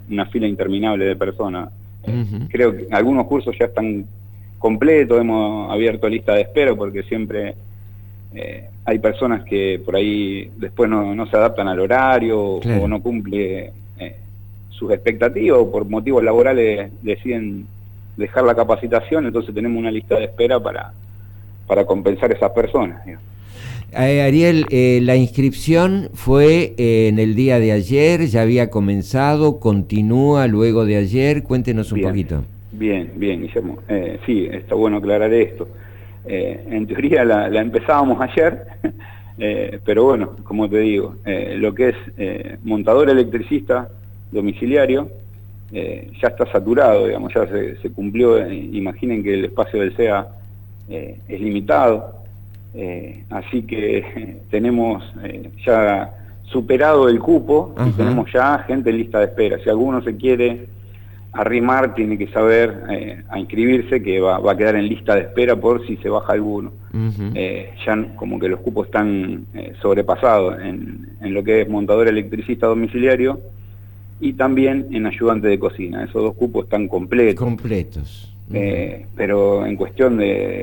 una fila interminable de personas. Creo que algunos cursos ya están completos, hemos abierto lista de espera porque siempre hay personas que por ahí después no se adaptan al horario, Claro. o no cumple sus expectativas, o por motivos laborales deciden dejar la capacitación, entonces tenemos una lista de espera para compensar a esas personas, digamos. Ariel, la inscripción fue en el día de ayer, ya había comenzado, continúa luego de ayer, cuéntenos un poquito. Bien, Guillermo. Sí, está bueno aclarar esto. En teoría la empezábamos ayer, pero bueno, como te digo, lo que es montador electricista domiciliario ya está saturado, digamos, ya se cumplió. Imaginen que el espacio del SEA es limitado, así que tenemos ya superado el cupo. Y tenemos ya gente en lista de espera. Si alguno se quiere arrimar, tiene que saber a inscribirse, que va a quedar en lista de espera por si se baja alguno. Ya como que los cupos están sobrepasados en lo que es montador electricista domiciliario y también en ayudante de cocina. Esos dos cupos están completos. Pero en cuestión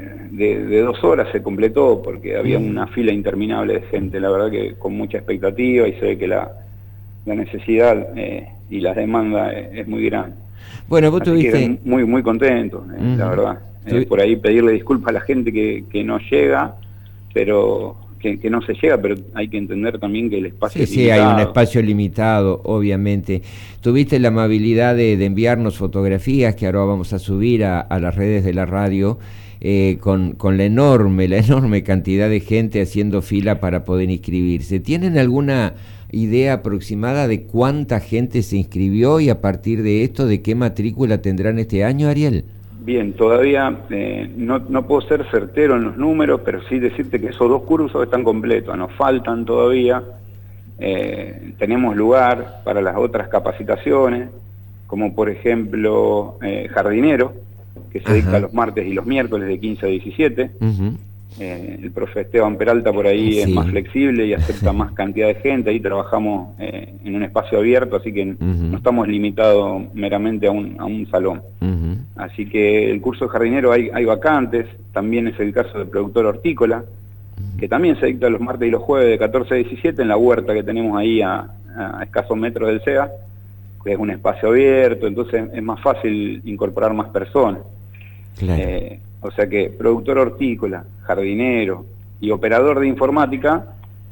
de 2 horas se completó, porque había una fila interminable de gente, la verdad que con mucha expectativa, y se ve que la necesidad y la demanda es muy grande. Bueno, vos Así tuviste... que muy contento, la verdad. Por ahí pedirle disculpas a la gente que no llega, pero que no se llega, pero hay que entender también que el espacio es limitado. Sí, hay un espacio limitado, obviamente. Tuviste la amabilidad de enviarnos fotografías que ahora vamos a subir a las redes de la radio, con la enorme cantidad de gente haciendo fila para poder inscribirse. ¿Tienen alguna idea aproximada de cuánta gente se inscribió y a partir de esto, de qué matrícula tendrán este año, Ariel? Bien, todavía no puedo ser certero en los números, pero sí decirte que esos 2 cursos están completos, nos faltan todavía. Tenemos lugar para las otras capacitaciones, como por ejemplo jardinero, que se dicta los martes y los miércoles de 15 a 17. El profe Esteban Peralta por ahí es más flexible y acepta más cantidad de gente. Ahí trabajamos en un espacio abierto, así que no estamos limitados meramente a un salón. Así que el curso de jardinero hay vacantes. También es el caso del productor hortícola, que también se dicta los martes y los jueves de 14 a 17 en la huerta que tenemos ahí a escasos metros del SEA, que es un espacio abierto, entonces es más fácil incorporar más personas. Claro. O sea que productor hortícola, jardinero y operador de informática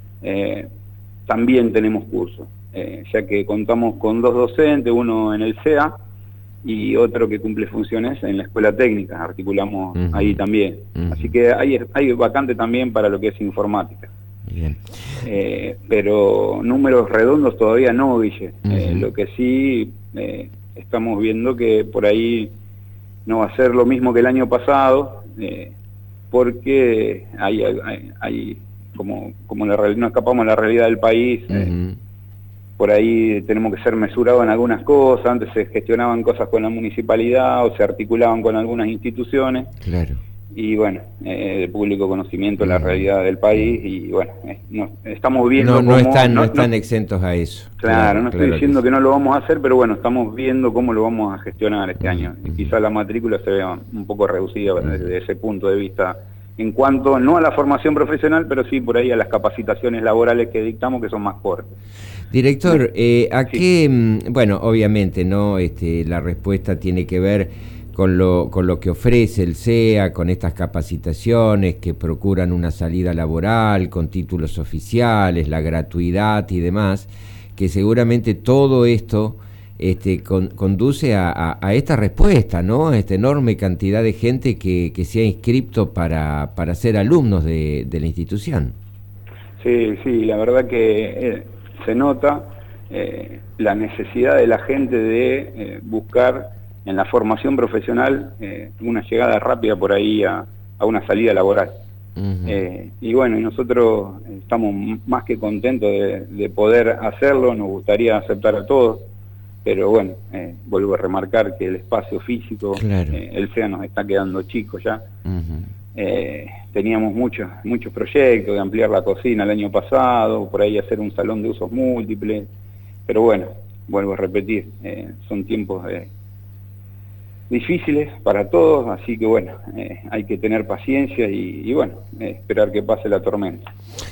también tenemos cursos, ya que contamos con 2 docentes, uno en el SEA y otro que cumple funciones en la escuela técnica, articulamos ahí también. Así que hay vacante también para lo que es informática. Bien. Pero números redondos todavía no, Guille. Lo que sí estamos viendo que por ahí no va a ser lo mismo que el año pasado, porque hay como no escapamos a la realidad del país. Por ahí tenemos que ser mesurados en algunas cosas. Antes se gestionaban cosas con la municipalidad o se articulaban con algunas instituciones. Claro. Y bueno, de público conocimiento la realidad del país, y bueno, estamos viendo no están exentos a eso. Claro, no estoy diciendo que no lo vamos a hacer, pero bueno, estamos viendo cómo lo vamos a gestionar este año. Quizá la matrícula se vea un poco reducida desde ese punto de vista, en cuanto no a la formación profesional, pero sí por ahí a las capacitaciones laborales que dictamos, que son más cortas. Director, qué, bueno, obviamente, ¿no? La respuesta tiene que ver con lo que ofrece el SEA, con estas capacitaciones que procuran una salida laboral, con títulos oficiales, la gratuidad y demás, que seguramente todo esto conduce a esta respuesta, ¿no? A esta enorme cantidad de gente que se ha inscrito para ser alumnos de la institución. Sí, la verdad que se nota la necesidad de la gente de buscar en la formación profesional una llegada rápida por ahí a una salida laboral. Y bueno, nosotros estamos más que contentos de poder hacerlo. Nos gustaría aceptar a todos, pero bueno, vuelvo a remarcar que el espacio físico, claro, el SEA nos está quedando chico ya. Teníamos muchos proyectos de ampliar la cocina el año pasado, por ahí hacer un salón de usos múltiples, pero bueno, vuelvo a repetir, son tiempos difíciles para todos, así que bueno, hay que tener paciencia y bueno, esperar que pase la tormenta.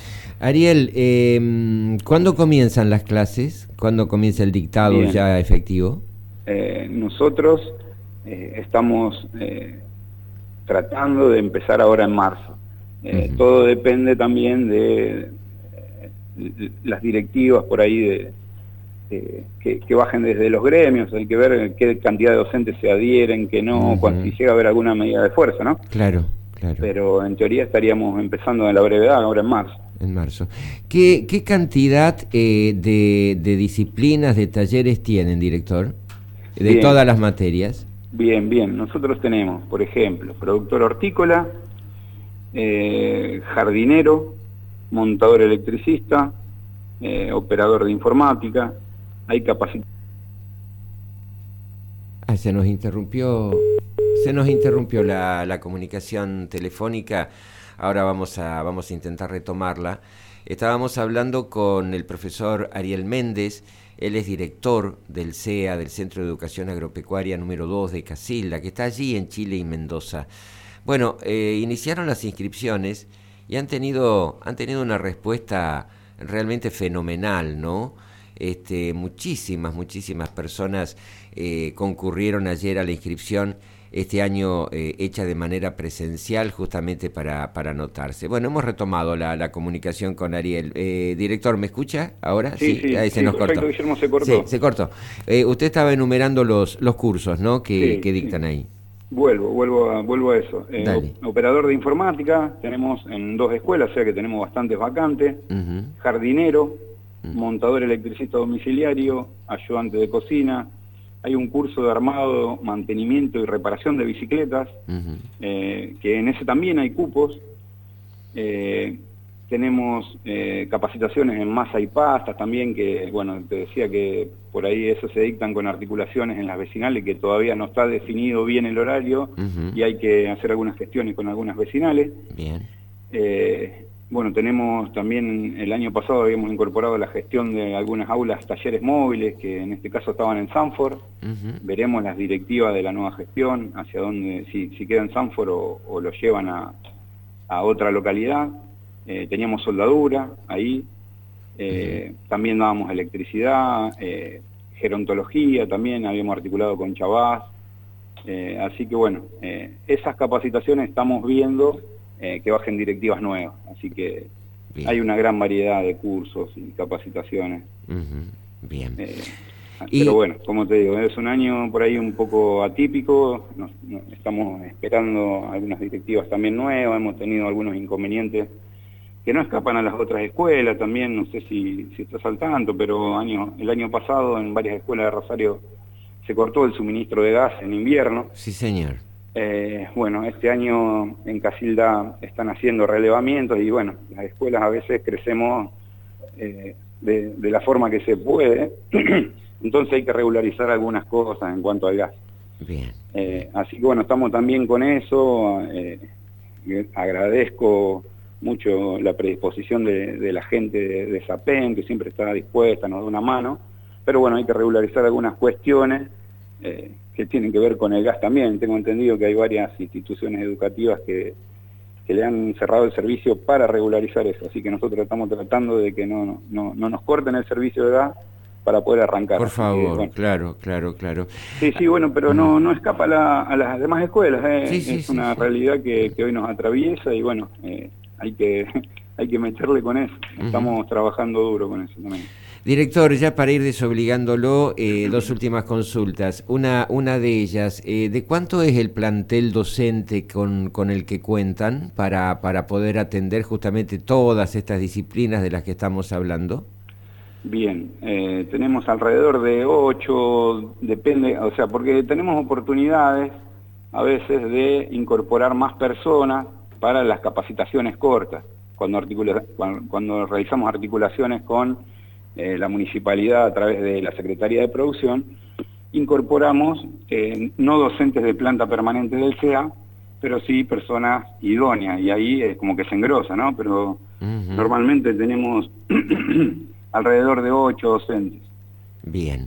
Ariel, ¿cuándo comienzan las clases? ¿Cuándo comienza el dictado Bien. ya efectivo? Nosotros estamos tratando de empezar ahora en marzo. Todo depende también de las directivas por ahí que bajen desde los gremios. Hay que ver qué cantidad de docentes se adhieren, que no, si llega a haber alguna medida de fuerza, ¿no? Claro, claro. Pero en teoría estaríamos empezando en la brevedad ahora en marzo. En marzo. ¿Qué cantidad de disciplinas, de talleres tienen, director? De Bien. Todas las materias. Bien. Nosotros tenemos, por ejemplo, productor hortícola, jardinero, montador electricista, operador de informática. Hay capacidad. Se nos interrumpió la comunicación telefónica. Ahora vamos a intentar retomarla. Estábamos hablando con el profesor Ariel Méndez. Él es director del CEA, del Centro de Educación Agropecuaria número 2 de Casilda, que está allí en Chile y Mendoza. Bueno, iniciaron las inscripciones y han tenido una respuesta realmente fenomenal, ¿no? Muchísimas personas concurrieron ayer a la inscripción, este año hecha de manera presencial, justamente para anotarse. Bueno, hemos retomado la comunicación con Ariel. Director, ¿me escucha ahora? Sí, ahí se nos perfecto, cortó. Guillermo, se cortó. Sí, se cortó. Usted estaba enumerando los cursos, ¿no? que dictan ahí. Vuelvo a eso. Dale. Operador de informática, tenemos en 2 escuelas, o sea que tenemos bastantes vacantes. Jardinero, montador electricista domiciliario, ayudante de cocina. Hay un curso de armado, mantenimiento y reparación de bicicletas, que en ese también hay cupos. Tenemos capacitaciones en masa y pastas también, que bueno, te decía que por ahí eso se dictan con articulaciones en las vecinales, que todavía no está definido bien el horario, y hay que hacer algunas gestiones con algunas vecinales. Bien. Bueno, tenemos también, el año pasado habíamos incorporado la gestión de algunas aulas, talleres móviles, que en este caso estaban en Sanford. Veremos las directivas de la nueva gestión, hacia dónde, si queda en Sanford o lo llevan a otra localidad. Teníamos soldadura ahí, también dábamos electricidad, gerontología también, habíamos articulado con Chavás. Así que bueno, esas capacitaciones estamos viendo que bajen directivas nuevas, así que bien. Hay una gran variedad de cursos y capacitaciones. Bien. Pero bueno, como te digo, es un año por ahí un poco atípico, estamos esperando algunas directivas también nuevas, hemos tenido algunos inconvenientes que no escapan a las otras escuelas también, no sé si estás al tanto, pero el año pasado en varias escuelas de Rosario se cortó el suministro de gas en invierno. Sí, señor. Bueno, este año en Casilda están haciendo relevamientos y bueno, las escuelas a veces crecemos de la forma que se puede, entonces hay que regularizar algunas cosas en cuanto al gas. Bien. Así que bueno, estamos también con eso, agradezco mucho la predisposición de la gente de SAPEN, que siempre está dispuesta, nos da una mano, pero bueno, hay que regularizar algunas cuestiones que tienen que ver con el gas también. Tengo entendido que hay varias instituciones educativas que le han cerrado el servicio para regularizar eso, así que nosotros estamos tratando de que no nos corten el servicio de gas para poder arrancar. Por favor, bueno. Claro. Sí, bueno, pero no escapa a las demás escuelas, es una realidad que hoy nos atraviesa y bueno, hay que meterle con eso. Estamos trabajando duro con eso también. Director, ya para ir desobligándolo, 2 últimas consultas. Una de ellas, ¿de cuánto es el plantel docente con el que cuentan para poder atender justamente todas estas disciplinas de las que estamos hablando? Bien, tenemos alrededor de 8, depende, o sea, porque tenemos oportunidades a veces de incorporar más personas para las capacitaciones cortas, cuando realizamos articulaciones con la municipalidad a través de la Secretaría de Producción, incorporamos no docentes de planta permanente del CEA, pero sí personas idóneas, y ahí es como que se engrosa, ¿no? Pero normalmente tenemos alrededor de 8 docentes. Bien.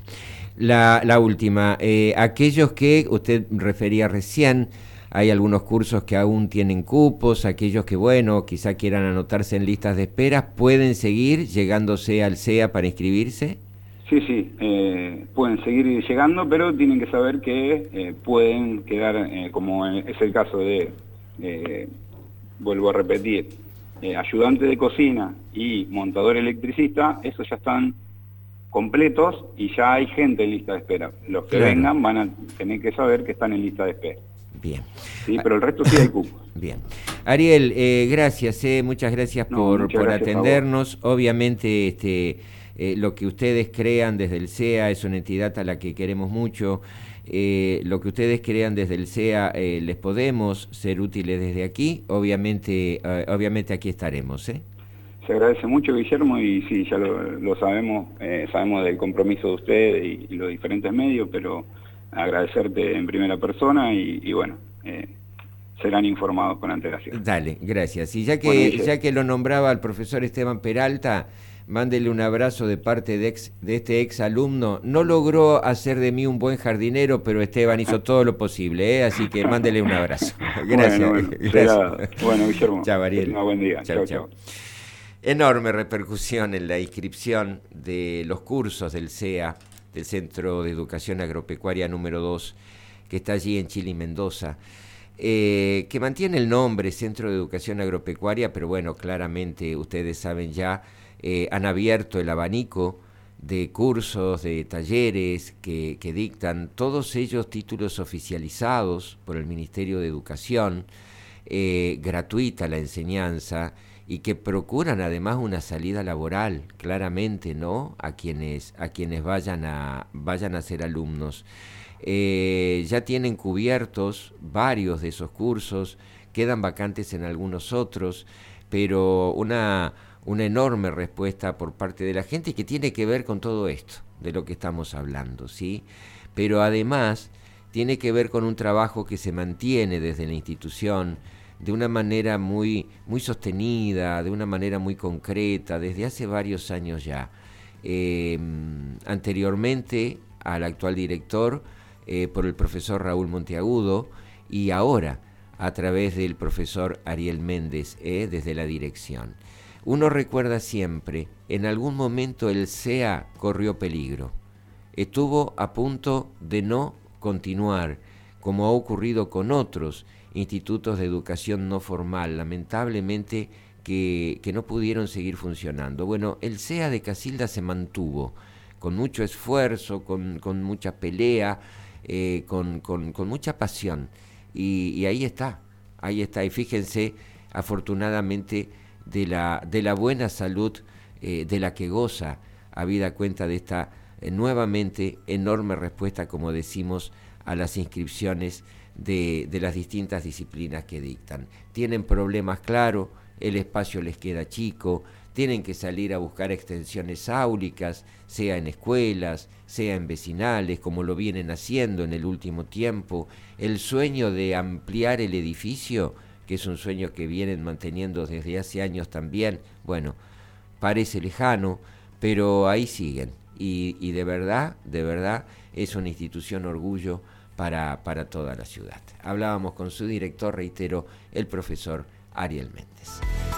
La última, aquellos que usted refería recién, hay algunos cursos que aún tienen cupos, aquellos que, bueno, quizá quieran anotarse en listas de espera, ¿pueden seguir llegándose al CEA para inscribirse? Sí, sí, pueden seguir llegando, pero tienen que saber que pueden quedar, como es el caso de, vuelvo a repetir, ayudante de cocina y montador electricista, esos ya están completos y ya hay gente en lista de espera. Los que vengan van a tener que saber que están en lista de espera. Bien. Sí, pero el resto sí hay cupos. Bien. Ariel, gracias, muchas gracias por atendernos. Obviamente, lo que ustedes crean desde el CEA es una entidad a la que queremos mucho. Lo que ustedes crean desde el CEA les podemos ser útiles desde aquí. Obviamente aquí estaremos. Se agradece mucho, Guillermo, y sí, ya lo sabemos, sabemos del compromiso de usted y los diferentes medios, pero agradecerte en primera persona y bueno, serán informados con antelación. Dale, gracias. Y ya que lo nombraba el profesor Esteban Peralta, mándele un abrazo de parte de este ex alumno. No logró hacer de mí un buen jardinero, pero Esteban hizo todo lo posible, así que mándele un abrazo. Gracias. Bueno, Guillermo. Chao, Ariel. Buen día. Chao. Enorme repercusión en la inscripción de los cursos del CEA, del Centro de Educación Agropecuaria número 2, que está allí en Chile y Mendoza, que mantiene el nombre Centro de Educación Agropecuaria, pero bueno, claramente ustedes saben ya, han abierto el abanico de cursos, de talleres que dictan, todos ellos títulos oficializados por el Ministerio de Educación, gratuita la enseñanza, y que procuran además una salida laboral, claramente, ¿no? A quienes vayan a ser alumnos. Ya tienen cubiertos varios de esos cursos, quedan vacantes en algunos otros, pero una enorme respuesta por parte de la gente que tiene que ver con todo esto, de lo que estamos hablando, ¿sí? Pero además tiene que ver con un trabajo que se mantiene desde la institución, de una manera muy sostenida, de una manera muy concreta, desde hace varios años ya. Anteriormente al actual director, por el profesor Raúl Monteagudo, y ahora a través del profesor Ariel Méndez, desde la dirección. Uno recuerda siempre, en algún momento el CEA corrió peligro. Estuvo a punto de no continuar, como ha ocurrido con otros institutos de educación no formal, lamentablemente que no pudieron seguir funcionando. Bueno, el CEA de Casilda se mantuvo con mucho esfuerzo, con mucha pelea, con mucha pasión, y ahí está, y fíjense, afortunadamente, de la buena salud de la que goza, habida cuenta de esta nuevamente enorme respuesta, como decimos, a las inscripciones de las distintas disciplinas que dictan. Tienen problemas, claro, el espacio les queda chico, tienen que salir a buscar extensiones áulicas, sea en escuelas, sea en vecinales, como lo vienen haciendo en el último tiempo. El sueño de ampliar el edificio, que es un sueño que vienen manteniendo desde hace años también, bueno, parece lejano, pero ahí siguen. Y de verdad, es una institución orgullo para toda la ciudad. Hablábamos con su director, reitero, el profesor Ariel Méndez.